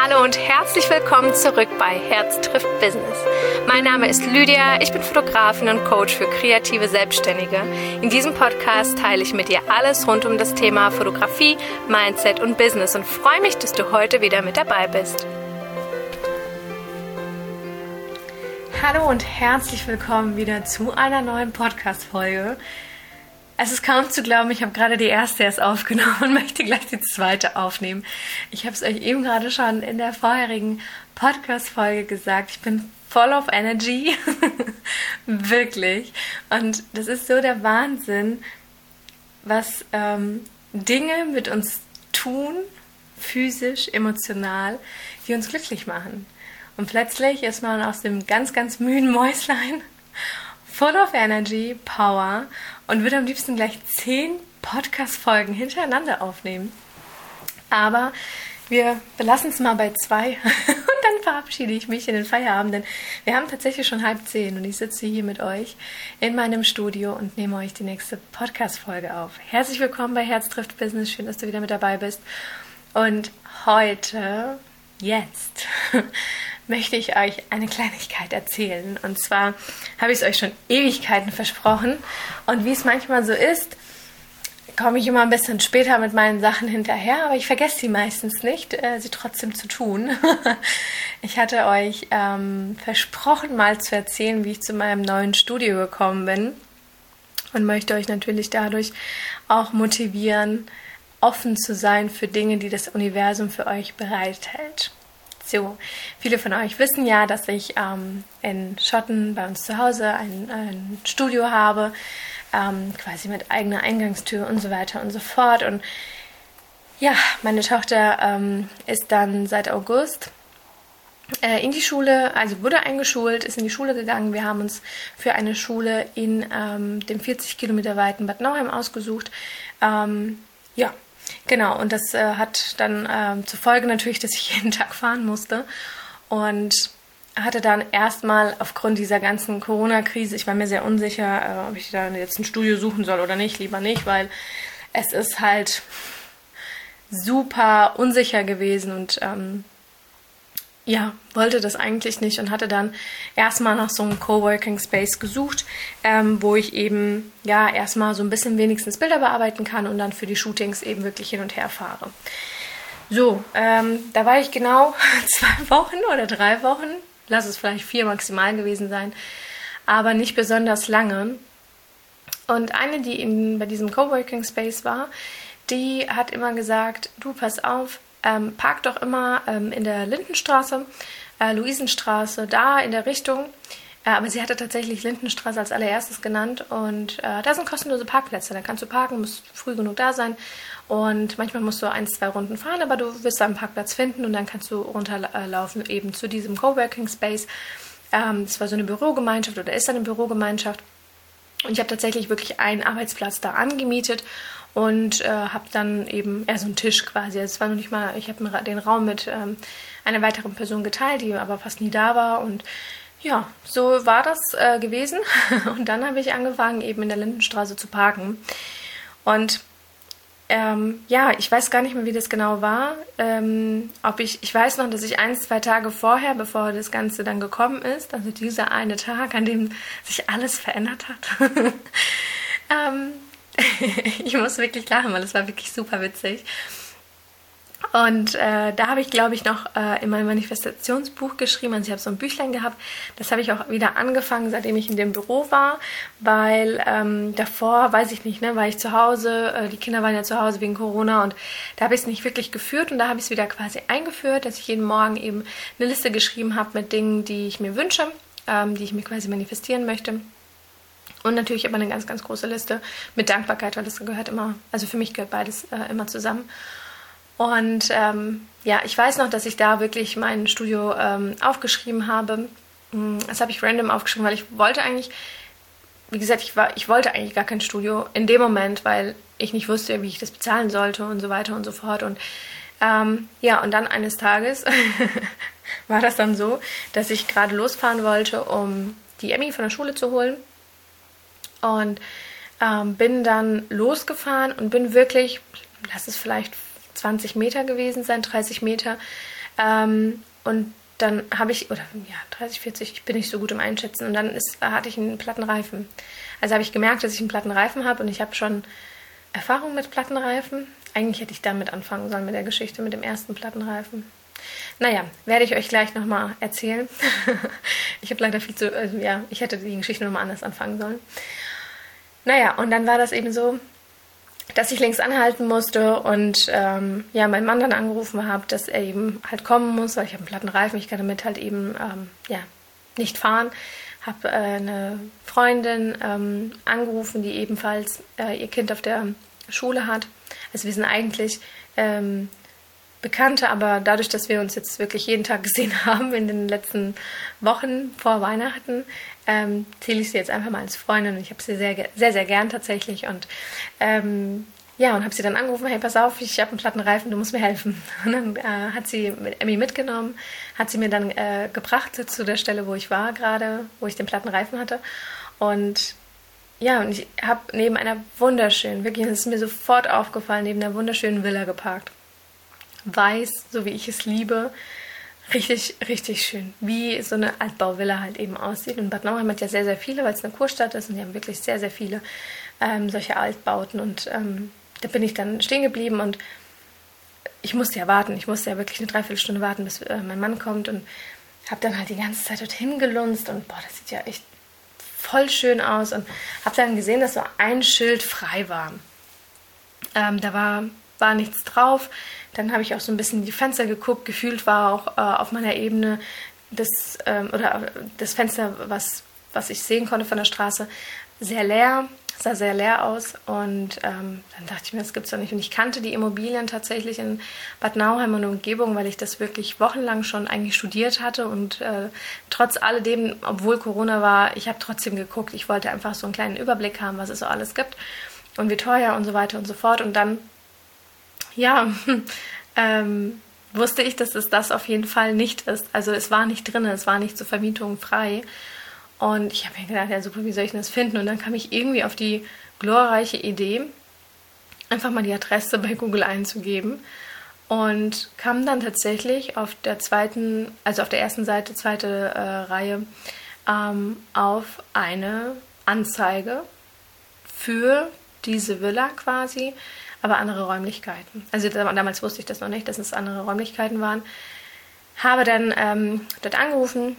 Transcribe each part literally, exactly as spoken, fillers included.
Hallo und herzlich willkommen zurück bei Herz trifft Business. Mein Name ist Lydia, ich bin Fotografin und Coach für kreative Selbstständige. In diesem Podcast teile ich mit dir alles rund um das Thema Fotografie, Mindset und Business und freue mich, dass du heute wieder mit dabei bist. Hallo und herzlich willkommen wieder zu einer neuen Podcast-Folge. Es ist kaum zu glauben, ich habe gerade die erste erst aufgenommen und möchte gleich die zweite aufnehmen. Ich habe es euch eben gerade schon in der vorherigen Podcast-Folge gesagt. Ich bin voll of energy. Wirklich. Und das ist so der Wahnsinn, was ähm, Dinge mit uns tun, physisch, emotional, die uns glücklich machen. Und plötzlich ist man aus dem ganz, ganz müden Mäuslein full of energy, power und würde am liebsten gleich zehn Podcast-Folgen hintereinander aufnehmen. Aber wir belassen es mal bei zwei und dann verabschiede ich mich in den Feierabend, denn wir haben tatsächlich schon halb zehn und ich sitze hier mit euch in meinem Studio und nehme euch die nächste Podcast-Folge auf. Herzlich willkommen bei Herz trifft Business, schön, dass du wieder mit dabei bist. Und heute, jetzt, möchte ich euch eine Kleinigkeit erzählen. Und zwar habe ich es euch schon Ewigkeiten versprochen. Und wie es manchmal so ist, komme ich immer ein bisschen später mit meinen Sachen hinterher, aber ich vergesse sie meistens nicht, äh, sie trotzdem zu tun. Ich hatte euch ähm, versprochen, mal zu erzählen, wie ich zu meinem neuen Studio gekommen bin und möchte euch natürlich dadurch auch motivieren, offen zu sein für Dinge, die das Universum für euch bereithält. So, viele von euch wissen ja, dass ich ähm, in Schotten bei uns zu Hause ein, ein Studio habe, ähm, quasi mit eigener Eingangstür und so weiter und so fort. Und ja, meine Tochter ähm, ist dann seit August äh, in die Schule, also wurde eingeschult, ist in die Schule gegangen. Wir haben uns für eine Schule in ähm, dem vierzig Kilometer weiten Bad Nauheim ausgesucht. Ähm, ja. Genau, und das äh, hat dann ähm, zur Folge natürlich, dass ich jeden Tag fahren musste und hatte dann erstmal aufgrund dieser ganzen Corona-Krise, ich war mir sehr unsicher, äh, ob ich da jetzt ein Studio suchen soll oder nicht, lieber nicht, weil es ist halt super unsicher gewesen und ähm, ja, wollte das eigentlich nicht und hatte dann erstmal nach so einem Coworking Space gesucht, ähm, wo ich eben ja erstmal so ein bisschen wenigstens Bilder bearbeiten kann und dann für die Shootings eben wirklich hin und her fahre. So, ähm, da war ich genau zwei Wochen oder drei Wochen, lass es vielleicht vier maximal gewesen sein, aber nicht besonders lange. Und eine, die in, bei diesem Coworking Space war, die hat immer gesagt, du pass auf, Ähm, park doch immer ähm, in der Lindenstraße, äh, Luisenstraße, da in der Richtung. Äh, aber sie hatte tatsächlich Lindenstraße als allererstes genannt. Und äh, da sind kostenlose Parkplätze. Da kannst du parken, musst früh genug da sein. Und manchmal musst du ein, zwei Runden fahren, aber du wirst da einen Parkplatz finden und dann kannst du runterlaufen eben zu diesem Coworking Space. Ähm, das war so eine Bürogemeinschaft oder ist eine Bürogemeinschaft. Und ich habe tatsächlich wirklich einen Arbeitsplatz da angemietet und äh, habe dann eben eher so einen Tisch quasi. Also es war noch nicht mal, ich habe den Raum mit ähm, einer weiteren Person geteilt, die aber fast nie da war. Und ja, so war das äh, gewesen. Und dann habe ich angefangen, eben in der Lindenstraße zu parken. Und ähm, ja, ich weiß gar nicht mehr, wie das genau war. Ähm, ob ich, ich weiß noch, dass ich ein, zwei Tage vorher, bevor das Ganze dann gekommen ist, also dieser eine Tag, an dem sich alles verändert hat, ähm, ich muss wirklich lachen, weil es war wirklich super witzig. Und äh, da habe ich, glaube ich, noch äh, in meinem Manifestationsbuch geschrieben, also ich habe so ein Büchlein gehabt, das habe ich auch wieder angefangen, seitdem ich in dem Büro war, weil ähm, davor, weiß ich nicht, ne, war ich zu Hause, äh, die Kinder waren ja zu Hause wegen Corona und da habe ich es nicht wirklich geführt und da habe ich es wieder quasi eingeführt, dass ich jeden Morgen eben eine Liste geschrieben habe mit Dingen, die ich mir wünsche, ähm, die ich mir quasi manifestieren möchte. Und natürlich aber eine ganz, ganz große Liste mit Dankbarkeit, weil das gehört immer, also für mich gehört beides äh, immer zusammen. Und ähm, ja, ich weiß noch, dass ich da wirklich mein Studio ähm, aufgeschrieben habe. Das habe ich random aufgeschrieben, weil ich wollte eigentlich, wie gesagt, ich, war, ich wollte eigentlich gar kein Studio in dem Moment, weil ich nicht wusste, wie ich das bezahlen sollte und so weiter und so fort. Und ähm, ja, und dann eines Tages war das dann so, dass ich gerade losfahren wollte, um die Emmy von der Schule zu holen. Und ähm, bin dann losgefahren und bin wirklich, lass es vielleicht zwanzig Meter gewesen sein, dreißig Meter, Ähm, und dann habe ich, oder ja, dreißig, vierzig, ich bin nicht so gut im Einschätzen. Und dann ist, hatte ich einen platten Reifen. Also habe ich gemerkt, dass ich einen platten Reifen habe und ich habe schon Erfahrung mit Plattenreifen. Eigentlich hätte ich damit anfangen sollen mit der Geschichte mit dem ersten Plattenreifen. Naja, werde ich euch gleich nochmal erzählen. Ich habe leider viel zu, also ja, ich hätte die Geschichte nochmal anders anfangen sollen. Naja, und dann war das eben so, dass ich links anhalten musste und ähm, ja, meinen Mann dann angerufen habe, dass er eben halt kommen muss, weil ich habe einen platten Reifen, ich kann damit halt eben ähm, ja, nicht fahren. Habe äh, eine Freundin ähm, angerufen, die ebenfalls äh, ihr Kind auf der Schule hat. Also wir sind eigentlich ähm, Bekannte, aber dadurch, dass wir uns jetzt wirklich jeden Tag gesehen haben in den letzten Wochen vor Weihnachten, ähm, zähle ich sie jetzt einfach mal als Freundin. Ich habe sie sehr, sehr, sehr gern tatsächlich und ähm, ja, und habe sie dann angerufen, hey, pass auf, ich habe einen platten Reifen, du musst mir helfen. Und dann äh, hat sie mit Emmy mitgenommen, hat sie mir dann äh, gebracht zu der Stelle, wo ich war gerade, wo ich den platten Reifen hatte. Und ja, und ich habe neben einer wunderschönen, wirklich, das ist mir sofort aufgefallen, neben einer wunderschönen Villa geparkt. Weiß, so wie ich es liebe, richtig, richtig schön. Wie so eine Altbauvilla halt eben aussieht. Und Bad Nauheim hat ja sehr, sehr viele, weil es eine Kurstadt ist und die haben wirklich sehr, sehr viele ähm, solche Altbauten. Und ähm, da bin ich dann stehen geblieben und ich musste ja warten. Ich musste ja wirklich eine Dreiviertelstunde warten, bis äh, mein Mann kommt und habe dann halt die ganze Zeit dorthin gelunzt und boah, das sieht ja echt voll schön aus und habe dann gesehen, dass so ein Schild frei war. Ähm, da war, war nichts drauf. Dann habe ich auch so ein bisschen in die Fenster geguckt. Gefühlt war auch äh, auf meiner Ebene das, ähm, oder das Fenster, was, was ich sehen konnte von der Straße, sehr leer. Sah sehr leer aus. Und ähm, dann dachte ich mir, das gibt's doch nicht. Und ich kannte die Immobilien tatsächlich in Bad Nauheim und Umgebung, weil ich das wirklich wochenlang schon eigentlich studiert hatte. Und äh, trotz alledem, obwohl Corona war, ich habe trotzdem geguckt. Ich wollte einfach so einen kleinen Überblick haben, was es so alles gibt und wie teuer und so weiter und so fort. Und dann ja, ähm, wusste ich, dass es das auf jeden Fall nicht ist. Also es war nicht drin, es war nicht zur Vermietung frei. Und ich habe mir gedacht, ja super, wie soll ich das finden? Und dann kam ich irgendwie auf die glorreiche Idee, einfach mal die Adresse bei Google einzugeben. Und kam dann tatsächlich auf der zweiten, also auf der ersten Seite, zweite äh, Reihe, ähm, auf eine Anzeige für diese Villa quasi, aber andere Räumlichkeiten. Also damals wusste ich das noch nicht, dass es andere Räumlichkeiten waren. Habe dann ähm, dort angerufen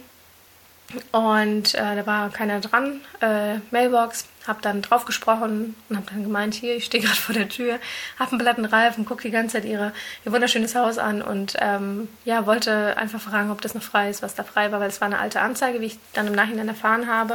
und äh, da war keiner dran, äh, Mailbox, habe dann drauf gesprochen und habe dann gemeint, hier, ich stehe gerade vor der Tür, habe einen platten Reifen, gucke die ganze Zeit ihre, ihr wunderschönes Haus an und ähm, ja, wollte einfach fragen, ob das noch frei ist, was da frei war, weil es war eine alte Anzeige, wie ich dann im Nachhinein erfahren habe.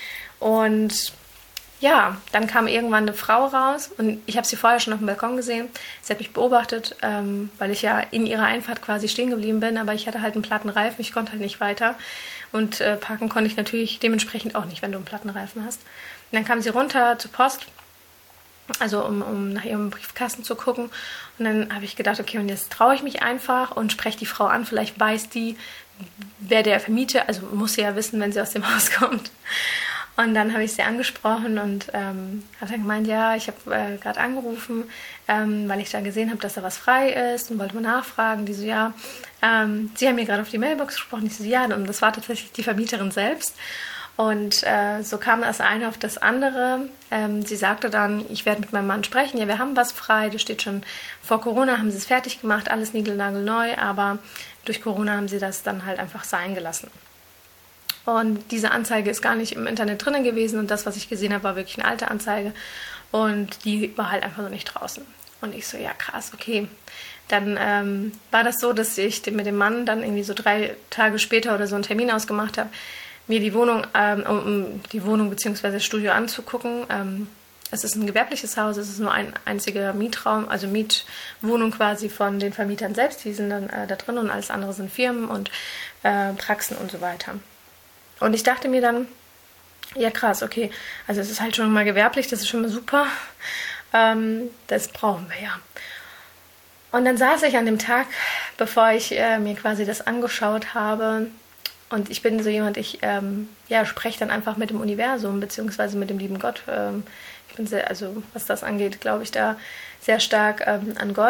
Und ja, dann kam irgendwann eine Frau raus und ich habe sie vorher schon auf dem Balkon gesehen. Sie hat mich beobachtet, ähm, weil ich ja in ihrer Einfahrt quasi stehen geblieben bin, aber ich hatte halt einen platten Reifen, ich konnte halt nicht weiter und äh, parken konnte ich natürlich dementsprechend auch nicht, wenn du einen platten Reifen hast. Und dann kam sie runter zur Post, also um, um nach ihrem Briefkasten zu gucken und dann habe ich gedacht, okay, und jetzt traue ich mich einfach und spreche die Frau an, vielleicht weiß die, wer der Vermieter, also muss sie ja wissen, wenn sie aus dem Haus kommt. Und dann habe ich sie angesprochen und ähm, habe dann gemeint, ja, ich habe äh, gerade angerufen, ähm, weil ich da gesehen habe, dass da was frei ist und wollte mal nachfragen. Die so, ja, ähm, sie haben mir gerade auf die Mailbox gesprochen. Ich so, ja, und das war tatsächlich die Vermieterin selbst. Und äh, so kam das eine auf das andere. Ähm, sie sagte dann, ich werde mit meinem Mann sprechen. Ja, wir haben was frei, das steht schon vor Corona, haben sie es fertig gemacht, alles niegelnagelneu, aber durch Corona haben sie das dann halt einfach sein gelassen. Und diese Anzeige ist gar nicht im Internet drinnen gewesen und das, was ich gesehen habe, war wirklich eine alte Anzeige und die war halt einfach so nicht draußen. Und ich so, ja krass, okay. Dann ähm, war das so, dass ich mit dem Mann dann irgendwie so drei Tage später oder so einen Termin ausgemacht habe, mir die Wohnung, ähm, um die Wohnung bzw. das Studio anzugucken. Ähm, es ist ein gewerbliches Haus, es ist nur ein einziger Mietraum, also Mietwohnung quasi von den Vermietern selbst. Die sind dann äh, da drin und alles andere sind Firmen und äh, Praxen und so weiter. Und ich dachte mir dann, ja krass, okay, also es ist halt schon mal gewerblich, das ist schon mal super, ähm, das brauchen wir ja. Und dann saß ich an dem Tag, bevor ich äh, mir quasi das angeschaut habe und ich bin so jemand, ich ähm, ja, spreche dann einfach mit dem Universum, beziehungsweise mit dem lieben Gott. Ähm, ich bin sehr, also was das angeht, glaube ich da sehr stark ähm, an Gott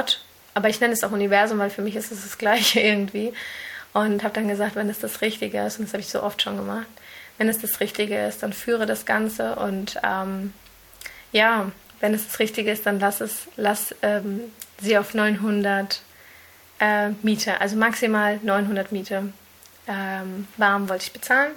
aber ich nenne es auch Universum, weil für mich ist es das Gleiche irgendwie. Und habe dann gesagt, wenn es das Richtige ist, und das habe ich so oft schon gemacht, wenn es das Richtige ist, dann führe das Ganze und ähm, ja, wenn es das Richtige ist, dann lass es, lass ähm, sie auf neunhundert äh, Miete, also maximal neunhundert Miete ähm, warm wollte ich bezahlen.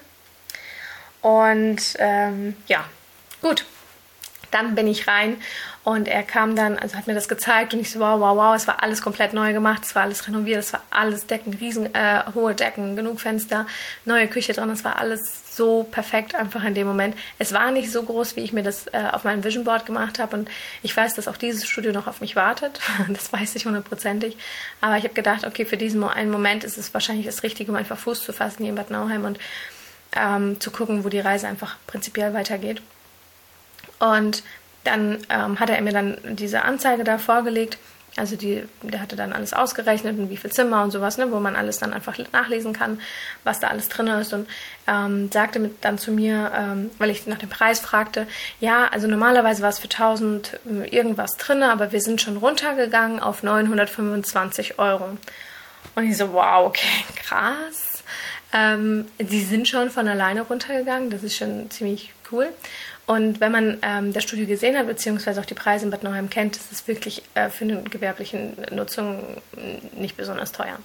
Und ähm, ja, gut. Dann bin ich rein und er kam dann, also hat mir das gezeigt und ich so, wow, wow, wow, es war alles komplett neu gemacht, es war alles renoviert, es war alles Decken, riesen äh, hohe Decken, genug Fenster, neue Küche drin, es war alles so perfekt einfach in dem Moment. Es war nicht so groß, wie ich mir das äh, auf meinem Vision Board gemacht habe und ich weiß, dass auch dieses Studio noch auf mich wartet, das weiß ich hundertprozentig, aber ich habe gedacht, okay, für diesen einen Moment ist es wahrscheinlich das Richtige, um einfach Fuß zu fassen hier in Bad Nauheim und ähm, zu gucken, wo die Reise einfach prinzipiell weitergeht. Und dann ähm, hat er mir dann diese Anzeige da vorgelegt. Also die, der hatte dann alles ausgerechnet und wie viel Zimmer und sowas, ne, wo man alles dann einfach nachlesen kann, was da alles drin ist. Und ähm, sagte mit, dann zu mir, ähm, weil ich nach dem Preis fragte, ja, also normalerweise war es für tausend irgendwas drin, aber wir sind schon runtergegangen auf neunhundertfünfundzwanzig Euro. Und ich so, wow, okay, krass. Ähm, die sind schon von alleine runtergegangen, das ist schon ziemlich cool. Und wenn man ähm, das Studio gesehen hat, beziehungsweise auch die Preise in Bad Nauheim kennt, ist es wirklich äh, für eine gewerbliche Nutzung nicht besonders teuer.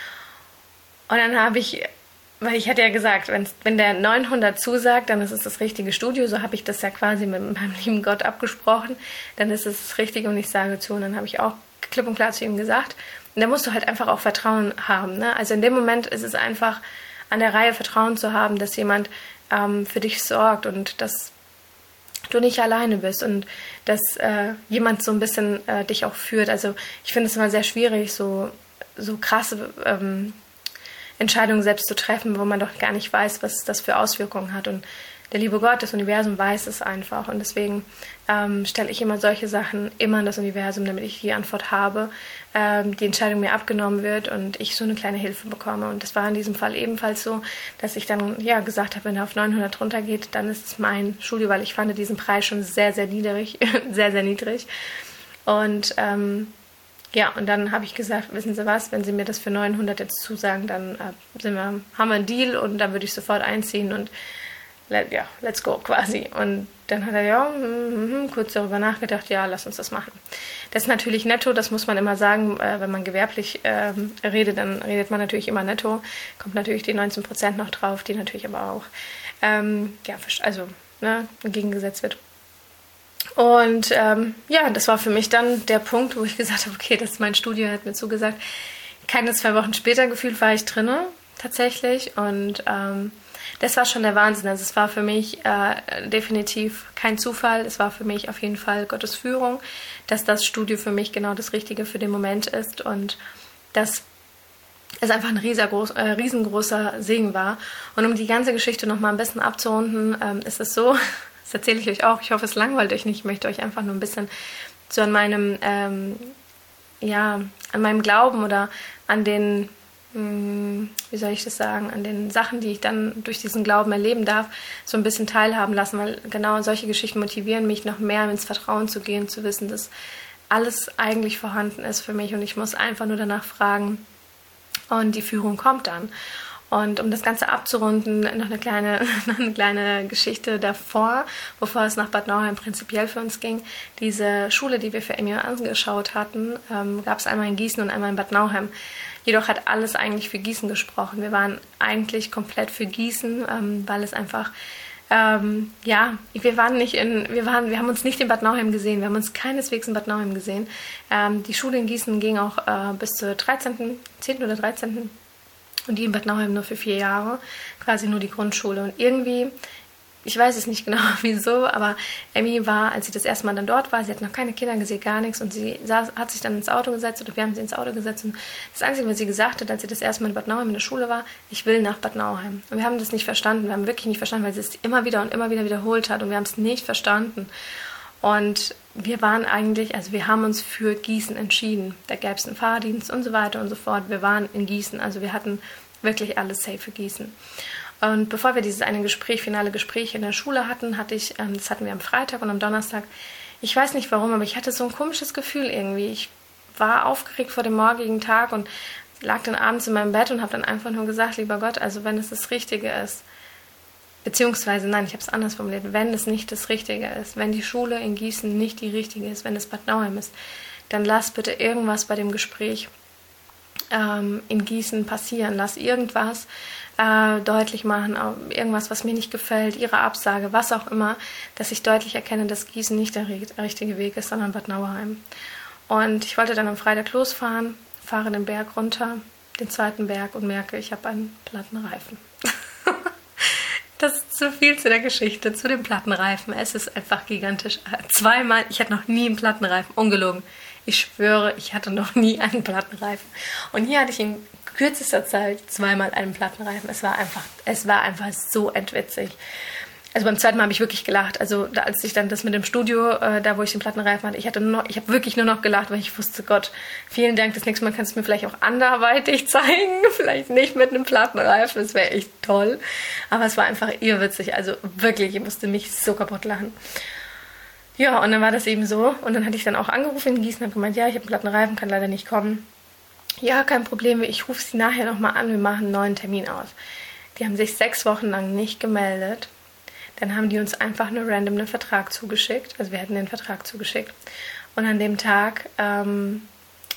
Und dann habe ich, weil ich hatte ja gesagt, wenn der neunhundert zusagt, dann ist es das richtige Studio. So habe ich das ja quasi mit meinem lieben Gott abgesprochen. Dann ist es das Richtige und ich sage zu. Und dann habe ich auch klipp und klar zu ihm gesagt. Und da musst du halt einfach auch Vertrauen haben. Ne? Also in dem Moment ist es einfach an der Reihe, Vertrauen zu haben, dass jemand ähm, für dich sorgt und dass du nicht alleine bist und dass äh, jemand so ein bisschen äh, dich auch führt. Also ich finde es immer sehr schwierig, so, so krasse ähm, Entscheidungen selbst zu treffen, wo man doch gar nicht weiß, was das für Auswirkungen hat. Und der liebe Gott, das Universum weiß es einfach. Und deswegen ähm, stelle ich immer solche Sachen immer in das Universum, damit ich die Antwort habe, ähm, die Entscheidung mir abgenommen wird und ich so eine kleine Hilfe bekomme. Und das war in diesem Fall ebenfalls so, dass ich dann ja gesagt habe, wenn er auf neunhundert runtergeht, dann ist es mein Studio, weil ich fand diesen Preis schon sehr, sehr niedrig, sehr, sehr niedrig. Und ähm, ja, und dann habe ich gesagt, wissen Sie was, wenn Sie mir das für neunhundert jetzt zusagen, dann äh, sind wir, haben wir einen Deal und dann würde ich sofort einziehen und let, ja, let's go quasi. Und dann hat er ja mm, mm, kurz darüber nachgedacht, ja, lass uns das machen. Das ist natürlich netto, das muss man immer sagen, äh, wenn man gewerblich äh, redet, dann redet man natürlich immer netto, kommt natürlich die neunzehn Prozent noch drauf, die natürlich aber auch ähm, ja, also ne, entgegengesetzt wird. Und ähm, ja, das war für mich dann der Punkt, wo ich gesagt habe, okay, das ist mein Studio, er hat mir zugesagt. Keine zwei Wochen später gefühlt war ich drinne, tatsächlich. Und ähm, das war schon der Wahnsinn. Also es war für mich äh, definitiv kein Zufall. Es war für mich auf jeden Fall Gottes Führung, dass das Studio für mich genau das Richtige für den Moment ist. Und dass es einfach ein riesengroß, äh, riesengroßer Segen war. Und um die ganze Geschichte nochmal ein bisschen abzurunden, ähm, ist es so... Das erzähle ich euch auch. Ich hoffe, es langweilt euch nicht. Ich möchte euch einfach nur ein bisschen so an meinem, ähm, ja, an meinem Glauben oder an den, mh, wie soll ich das sagen, an den Sachen, die ich dann durch diesen Glauben erleben darf, so ein bisschen teilhaben lassen, weil genau solche Geschichten motivieren mich, noch mehr ins Vertrauen zu gehen, zu wissen, dass alles eigentlich vorhanden ist für mich und ich muss einfach nur danach fragen und die Führung kommt dann. Und um das Ganze abzurunden, noch eine kleine, noch eine kleine Geschichte davor, bevor es nach Bad Nauheim prinzipiell für uns ging. Diese Schule, die wir für Emmy angeschaut hatten, ähm, gab es einmal in Gießen und einmal in Bad Nauheim. Jedoch hat alles eigentlich für Gießen gesprochen. Wir waren eigentlich komplett für Gießen, ähm, weil es einfach, ähm, ja, wir waren nicht in, wir waren, wir haben uns nicht in Bad Nauheim gesehen. Wir haben uns keineswegs in Bad Nauheim gesehen. Ähm, die Schule in Gießen ging auch äh, bis zur dreizehnten, zehnten oder dreizehnten Und die in Bad Nauheim nur für vier Jahre, quasi nur die Grundschule. Und irgendwie, ich weiß es nicht genau wieso, aber Emmy war, als sie das erste Mal dann dort war, sie hat noch keine Kinder gesehen, gar nichts. Und sie saß, hat sich dann ins Auto gesetzt, oder wir haben sie ins Auto gesetzt. Und das Einzige, was sie gesagt hat, als sie das erste Mal in Bad Nauheim in der Schule war, ich will nach Bad Nauheim. Und wir haben das nicht verstanden, wir haben wirklich nicht verstanden, weil sie es immer wieder und immer wieder wiederholt hat. Und wir haben es nicht verstanden. Und wir waren eigentlich, also wir haben uns für Gießen entschieden. Da gäbe es einen Fahrdienst und so weiter und so fort. Wir waren in Gießen, also wir hatten wirklich alles safe für Gießen. Und bevor wir dieses eine Gespräch, finale Gespräch in der Schule hatten, hatte ich, das hatten wir am Freitag und am Donnerstag, ich weiß nicht warum, aber ich hatte so ein komisches Gefühl irgendwie. Ich war aufgeregt vor dem morgigen Tag und lag dann abends in meinem Bett und habe dann einfach nur gesagt, lieber Gott, also wenn es das Richtige ist, beziehungsweise, nein, ich habe es anders formuliert, wenn es nicht das Richtige ist, wenn die Schule in Gießen nicht die richtige ist, wenn es Bad Nauheim ist, dann lass bitte irgendwas bei dem Gespräch ähm, in Gießen passieren. Lass irgendwas äh, deutlich machen, irgendwas, was mir nicht gefällt, ihre Absage, was auch immer, dass ich deutlich erkenne, dass Gießen nicht der richtige Weg ist, sondern Bad Nauheim. Und ich wollte dann am Freitag losfahren, fahre den Berg runter, den zweiten Berg und merke, ich habe einen platten Reifen. Das ist zu viel zu der Geschichte, zu dem Plattenreifen. Es ist einfach gigantisch. Zweimal, ich hatte noch nie einen Plattenreifen, ungelogen. Ich schwöre, ich hatte noch nie einen Plattenreifen. Und hier hatte ich in kürzester Zeit zweimal einen Plattenreifen. Es war einfach, es war einfach so entwitzig. Also beim zweiten Mal habe ich wirklich gelacht. Also da, als ich dann das mit dem Studio, äh, da wo ich den Plattenreifen hatte, ich hatte nur noch, ich habe wirklich nur noch gelacht, weil ich wusste, Gott, vielen Dank, das nächste Mal kannst du mir vielleicht auch anderweitig zeigen. Vielleicht nicht mit einem Plattenreifen, das wäre echt toll. Aber es war einfach irrwitzig. Also wirklich, ich musste mich so kaputt lachen. Ja, und dann war das eben so. Und dann hatte ich dann auch angerufen in Gießen und habe gemeint, ja, ich habe einen Plattenreifen, kann leider nicht kommen. Ja, kein Problem, ich rufe sie nachher nochmal an, wir machen einen neuen Termin aus. Die haben sich sechs Wochen lang nicht gemeldet. Dann haben die uns einfach nur random einen Vertrag zugeschickt. Also wir hätten den Vertrag zugeschickt. Und an dem Tag, ähm,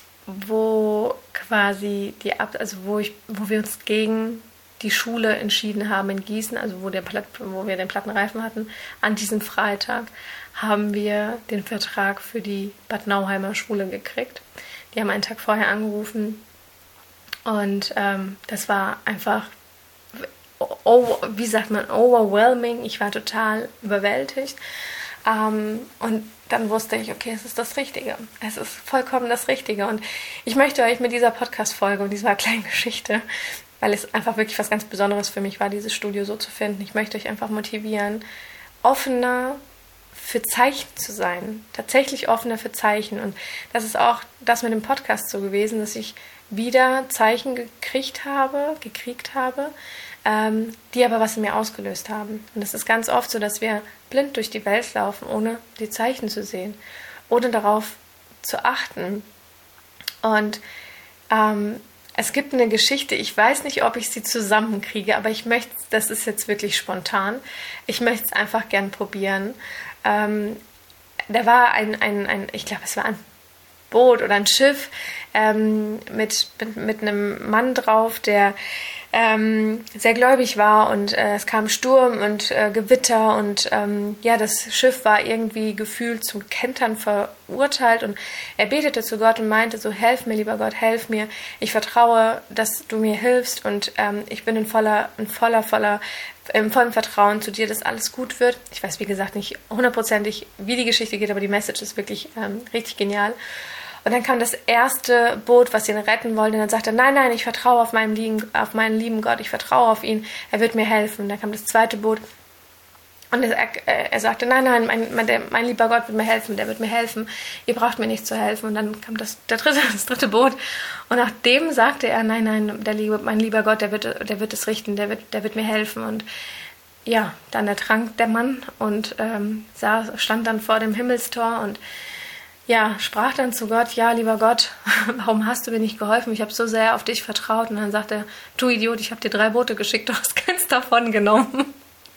wo quasi die Ab also wo ich, wo wir uns gegen die Schule entschieden haben in Gießen, also wo der Platt, wo wir den Plattenreifen hatten, an diesem Freitag haben wir den Vertrag für die Bad Nauheimer Schule gekriegt. Die haben einen Tag vorher angerufen und ähm, das war einfach Oh, wie sagt man, overwhelming. Ich war total überwältigt. Ähm, und dann wusste ich, okay, es ist das Richtige. Es ist vollkommen das Richtige. Und ich möchte euch mit dieser Podcast-Folge und dieser kleinen Geschichte, weil es einfach wirklich was ganz Besonderes für mich war, dieses Studio so zu finden, ich möchte euch einfach motivieren, offener für Zeichen zu sein. Tatsächlich offener für Zeichen. Und das ist auch das mit dem Podcast so gewesen, dass ich wieder Zeichen gekriegt habe, gekriegt habe, ähm, die aber was in mir ausgelöst haben. Und es ist ganz oft so, dass wir blind durch die Welt laufen, ohne die Zeichen zu sehen, ohne darauf zu achten. Und ähm, es gibt eine Geschichte, ich weiß nicht, ob ich sie zusammenkriege, aber ich möchte, das ist jetzt wirklich spontan, ich möchte es einfach gern probieren. Ähm, da war ein, ein, ein, ich glaube, es war ein Boot oder ein Schiff ähm, mit, mit, mit einem Mann drauf, der ähm, sehr gläubig war und äh, es kam Sturm und äh, Gewitter und ähm, ja, das Schiff war irgendwie gefühlt zum Kentern verurteilt und er betete zu Gott und meinte so, helf mir, lieber Gott, helf mir, ich vertraue, dass du mir hilfst und ähm, ich bin in voller, in voller, voller im vollen Vertrauen zu dir, dass alles gut wird. Ich weiß, wie gesagt, nicht hundertprozentig, wie die Geschichte geht, aber die Message ist wirklich ähm, richtig genial. Und dann kam das erste Boot, was ihn retten wollte. Und dann sagte er, nein, nein, ich vertraue auf meinen lieben, auf meinen lieben Gott, ich vertraue auf ihn, er wird mir helfen. Und dann kam das zweite Boot. Und er, er sagte, nein, nein, mein, mein, mein lieber Gott wird mir helfen, der wird mir helfen, ihr braucht mir nicht zu helfen. Und dann kam das, der dritte, das dritte Boot. Und nachdem sagte er, nein, nein, der liebe, mein lieber Gott, der wird, der wird es richten, der wird, der wird mir helfen. Und ja, dann ertrank der Mann und ähm, sah, stand dann vor dem Himmelstor und ja, sprach dann zu Gott, ja, lieber Gott, warum hast du mir nicht geholfen? Ich habe so sehr auf dich vertraut. Und dann sagt er, du Idiot, ich habe dir drei Boote geschickt, du hast keins davon genommen.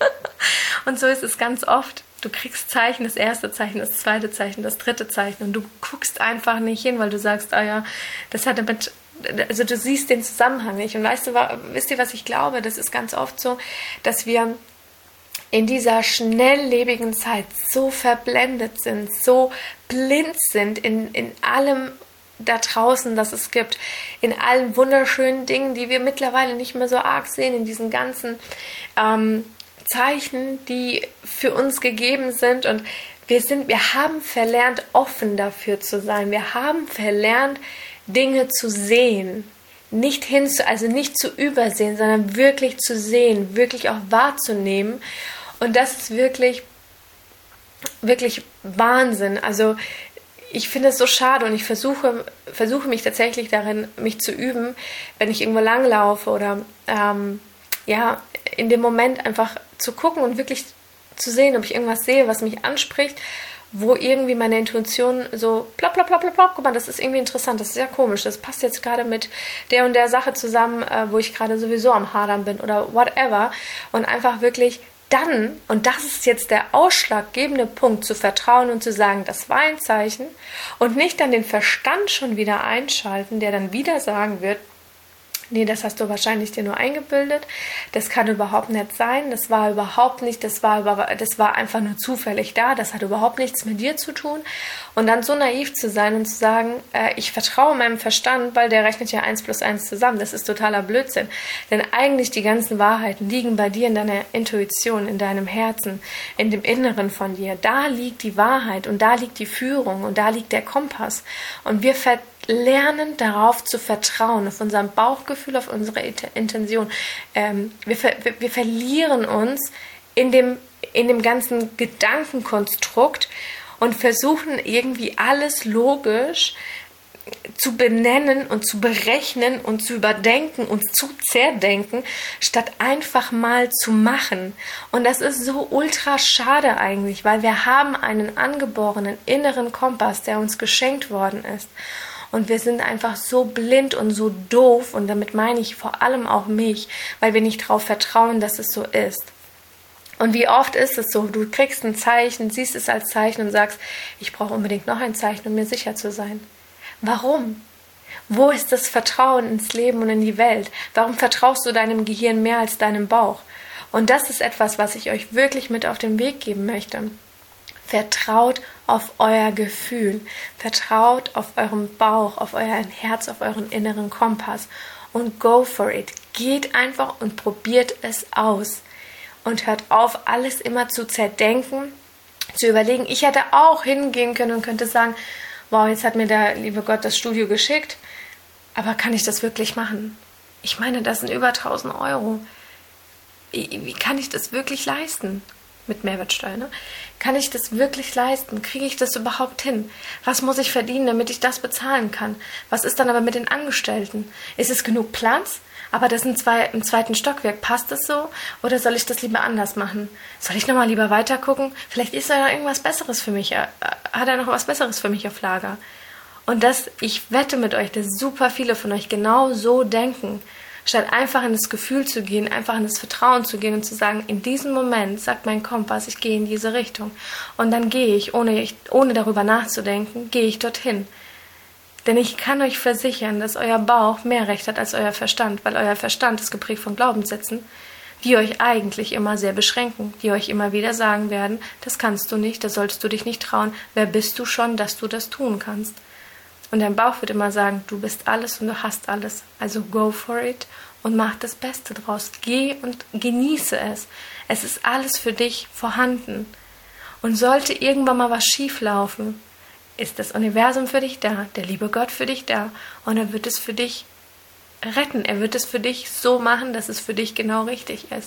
Und so ist es ganz oft. Du kriegst Zeichen, das erste Zeichen, das zweite Zeichen, das dritte Zeichen und du guckst einfach nicht hin, weil du sagst, ah ja, das hat damit, also du siehst den Zusammenhang nicht. Und weißt du, wisst ihr, was ich glaube? Das ist ganz oft so, dass wir in dieser schnelllebigen Zeit so verblendet sind, so blind sind in, in allem da draußen, das es gibt, in allen wunderschönen Dingen, die wir mittlerweile nicht mehr so arg sehen, in diesen ganzen ähm, Zeichen, die für uns gegeben sind und wir sind, wir haben verlernt, offen dafür zu sein. Wir haben verlernt, Dinge zu sehen, nicht hin, also nicht zu übersehen, sondern wirklich zu sehen, wirklich auch wahrzunehmen. Und das ist wirklich, wirklich Wahnsinn. Also ich finde es so schade und ich versuche, versuche mich tatsächlich darin, mich zu üben, wenn ich irgendwo langlaufe oder ähm, ja, in dem Moment einfach zu gucken und wirklich zu sehen, ob ich irgendwas sehe, was mich anspricht wo irgendwie meine Intuition so plopp, plopp, plopp, plopp, plopp, guck mal, das ist irgendwie interessant, das ist sehr komisch, das passt jetzt gerade mit der und der Sache zusammen, äh, wo ich gerade sowieso am Hadern bin oder whatever, und einfach wirklich dann, und das ist jetzt der ausschlaggebende Punkt, zu vertrauen und zu sagen, das war ein Zeichen, und nicht dann den Verstand schon wieder einschalten, der dann wieder sagen wird, nee, das hast du wahrscheinlich dir nur eingebildet, das kann überhaupt nicht sein, das war überhaupt nicht, das war, über, das war einfach nur zufällig da, das hat überhaupt nichts mit dir zu tun. Und dann so naiv zu sein und zu sagen, äh, ich vertraue meinem Verstand, weil der rechnet ja eins plus eins zusammen, das ist totaler Blödsinn. Denn eigentlich die ganzen Wahrheiten liegen bei dir in deiner Intuition, in deinem Herzen, in dem Inneren von dir. Da liegt die Wahrheit und da liegt die Führung und da liegt der Kompass. Und wir ver lernen darauf zu vertrauen, auf unser Bauchgefühl, auf unsere Intention. Ähm, wir, ver wir, wir verlieren uns in dem, in dem ganzen Gedankenkonstrukt und versuchen irgendwie alles logisch zu benennen und zu berechnen und zu überdenken und zu zerdenken, statt einfach mal zu machen. Und das ist so ultra schade eigentlich, weil wir haben einen angeborenen inneren Kompass, der uns geschenkt worden ist. Und wir sind einfach so blind und so doof, und damit meine ich vor allem auch mich, weil wir nicht darauf vertrauen, dass es so ist. Und wie oft ist es so, du kriegst ein Zeichen, siehst es als Zeichen und sagst, ich brauche unbedingt noch ein Zeichen, um mir sicher zu sein. Warum? Wo ist das Vertrauen ins Leben und in die Welt? Warum vertraust du deinem Gehirn mehr als deinem Bauch? Und das ist etwas, was ich euch wirklich mit auf den Weg geben möchte. Vertraut auf euer Gefühl, vertraut auf euren Bauch, auf euer Herz, auf euren inneren Kompass und go for it. Geht einfach und probiert es aus und hört auf, alles immer zu zerdenken, zu überlegen. Ich hätte auch hingehen können und könnte sagen, wow, jetzt hat mir der liebe Gott das Studio geschickt, aber kann ich das wirklich machen? Ich meine, das sind über tausend Euro. Wie kann ich das wirklich leisten? Mit Mehrwertsteuer, ne? Kann ich das wirklich leisten? Kriege ich das überhaupt hin? Was muss ich verdienen, damit ich das bezahlen kann? Was ist dann aber mit den Angestellten? Ist es genug Platz? Aber das sind zwei im zweiten Stockwerk. Passt das so? Oder soll ich das lieber anders machen? Soll ich nochmal lieber weiter gucken? Vielleicht ist da ja irgendwas Besseres für mich. Hat er noch was Besseres für mich auf Lager? Und das, ich wette mit euch, dass super viele von euch genau so denken. Statt einfach in das Gefühl zu gehen, einfach in das Vertrauen zu gehen und zu sagen, in diesem Moment sagt mein Kompass, ich gehe in diese Richtung. Und dann gehe ich, ohne, ich, ohne darüber nachzudenken, gehe ich dorthin. Denn ich kann euch versichern, dass euer Bauch mehr Recht hat als euer Verstand, weil euer Verstand ist geprägt von Glaubenssätzen, die euch eigentlich immer sehr beschränken, die euch immer wieder sagen werden, das kannst du nicht, das solltest du dich nicht trauen, wer bist du schon, dass du das tun kannst? Und dein Bauch wird immer sagen, du bist alles und du hast alles. Also go for it und mach das Beste draus. Geh und genieße es. Es ist alles für dich vorhanden. Und sollte irgendwann mal was schief laufen, ist das Universum für dich da, der liebe Gott für dich da. Und er wird es für dich retten. Er wird es für dich so machen, dass es für dich genau richtig ist.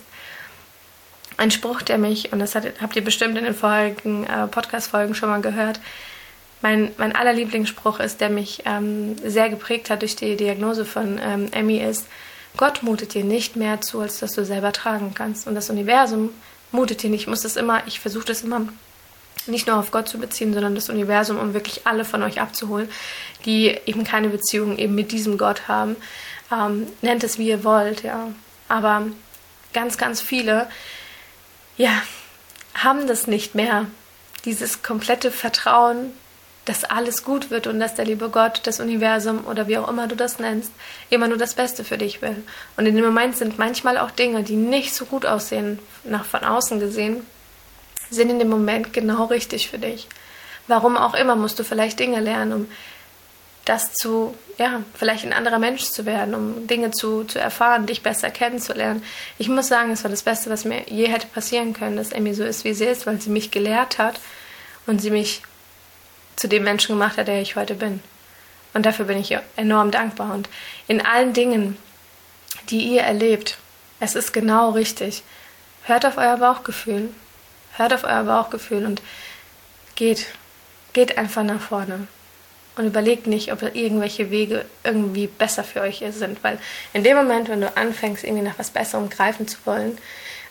Ein Spruch, der mich, und das hat, habt ihr bestimmt in den vorigen äh, Podcast-Folgen schon mal gehört, Mein, mein aller Lieblingsspruch ist, der mich ähm, sehr geprägt hat durch die Diagnose von ähm, Emmy, ist, Gott mutet dir nicht mehr zu, als dass du selber tragen kannst. Und das Universum mutet dir nicht. Ich muss das immer, ich versuche das immer nicht nur auf Gott zu beziehen, sondern das Universum, um wirklich alle von euch abzuholen, die eben keine Beziehung eben mit diesem Gott haben. Ähm, nennt es, wie ihr wollt, ja. Aber ganz, ganz viele, ja, haben das nicht mehr. Dieses komplette Vertrauen, dass alles gut wird und dass der liebe Gott, das Universum oder wie auch immer du das nennst, immer nur das Beste für dich will. Und in dem Moment sind manchmal auch Dinge, die nicht so gut aussehen, nach von außen gesehen, sind in dem Moment genau richtig für dich. Warum auch immer musst du vielleicht Dinge lernen, um das zu, ja, vielleicht ein anderer Mensch zu werden, um Dinge zu, zu erfahren, dich besser kennenzulernen. Ich muss sagen, es war das Beste, was mir je hätte passieren können, dass Emmy so ist, wie sie ist, weil sie mich gelehrt hat und sie mich zu dem Menschen gemacht hat, der ich heute bin. Und dafür bin ich enorm dankbar. Und in allen Dingen, die ihr erlebt, es ist genau richtig. Hört auf euer Bauchgefühl. Hört auf euer Bauchgefühl und geht. Geht einfach nach vorne. Und überlegt nicht, ob irgendwelche Wege irgendwie besser für euch sind. Weil in dem Moment, wenn du anfängst, irgendwie nach was Besserem greifen zu wollen,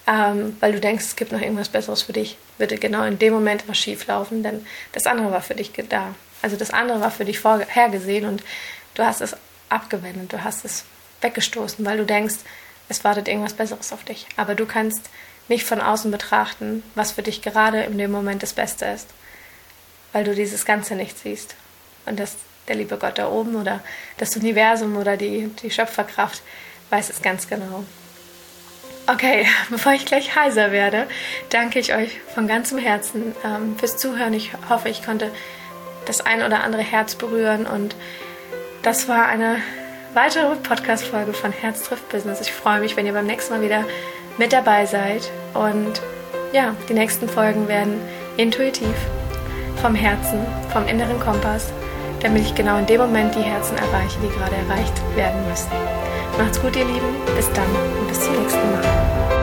ähm, weil du denkst, es gibt noch irgendwas Besseres für dich, würde genau in dem Moment was schief laufen, denn das andere war für dich da. Also das andere war für dich vorhergesehen und du hast es abgewendet, du hast es weggestoßen, weil du denkst, es wartet irgendwas Besseres auf dich. Aber du kannst nicht von außen betrachten, was für dich gerade in dem Moment das Beste ist, weil du dieses Ganze nicht siehst. Und das, der liebe Gott da oben oder das Universum oder die, die Schöpferkraft weiß es ganz genau. Okay, bevor ich gleich heiser werde, danke ich euch von ganzem Herzen ähm, fürs Zuhören. Ich hoffe, ich konnte das ein oder andere Herz berühren und das war eine weitere Podcast-Folge von Herz trifft Business. Ich freue mich, wenn ihr beim nächsten Mal wieder mit dabei seid und ja, die nächsten Folgen werden intuitiv, vom Herzen, vom inneren Kompass, damit ich genau in dem Moment die Herzen erreiche, die gerade erreicht werden müssen. Macht's gut, ihr Lieben. Bis dann und bis zum nächsten Mal.